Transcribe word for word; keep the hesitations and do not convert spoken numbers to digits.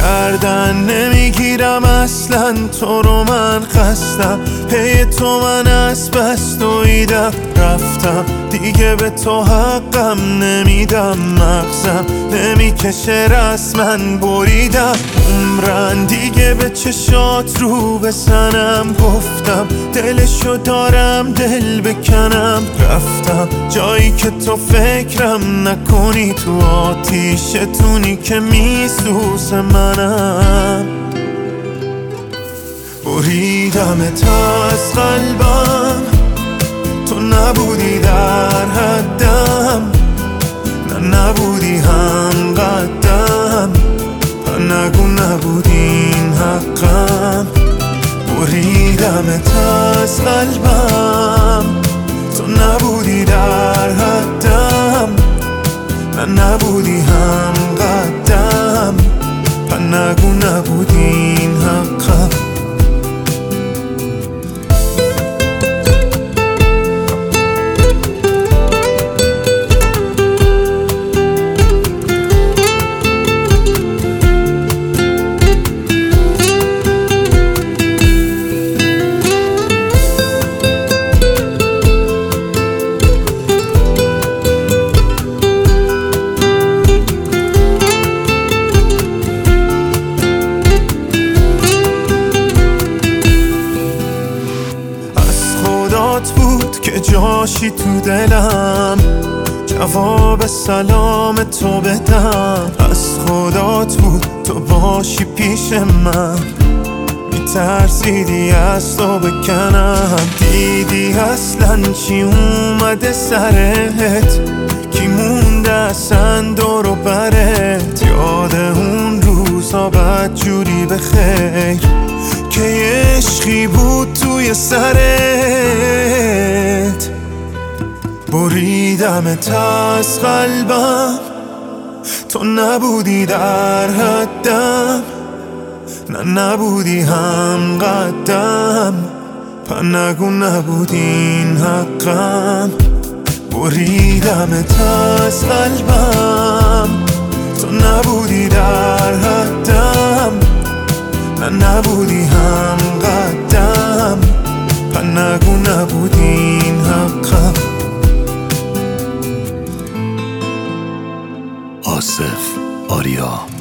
گردن نمیگیرم اصلا تو رو، من خستم پی تو، من از بس دویدم رفتم دیگه به تو حقم نمیدم، مغزم نمیکشه رسما بریدم عمرن دیگه به چشات رو بزنم، گفتم دلشو دارم دل بکنم، رفتم جایی که تو فکرم نکنی، تو آتیشتونی که میسوز منم، بریدمت از قلبم، تو نبودی در حدم، نه نبودی هم قدم، نگو نبودین حقم، بریدمت از قلبم، تو نبودی در حدم، نه نبودی هم قدم، نگو نبودین حقم. بود که جاشی تو دلم، جواب سلام تو بدم، از خدات بود تو باشی پیش من، میترسیدی از تو بکنم، دیدی اصلا چی اومده سرت، کی مونده اصلا دور و برت، یاد اون روزا بدجوری به خیر که عشقی بود توی سرت، بریدمت از قلبم، تو نبودی در حدم، نه نبودی هم قدم، نگو نبودین حقم، بریدمت از قلبم، تو نبودی در حدم، نه نبودی هم قدم، نگو نبودین حقم. آصف آریا